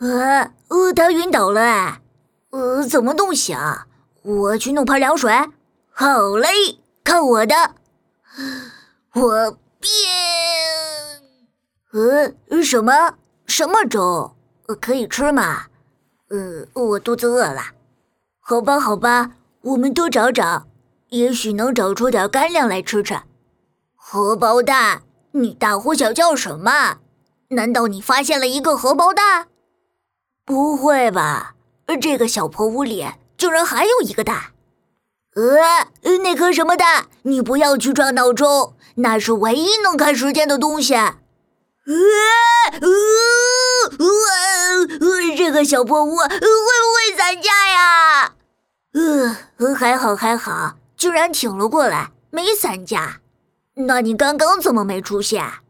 他晕倒了哎。怎么弄醒？我去弄盆凉水。好嘞，看我的。我变。什么粥？可以吃吗？我肚子饿了。好吧，我们多找找，也许能找出点干粮来吃吃。荷包蛋，你大呼小叫什么？难道你发现了一个荷包蛋？不会吧，这个小破屋里居然还有一个蛋。那颗什么蛋，你不要去撞闹钟，那是唯一能看时间的东西。这个小破屋会不会散架呀？还好，居然挺了过来，没散架。那你刚刚怎么没出现？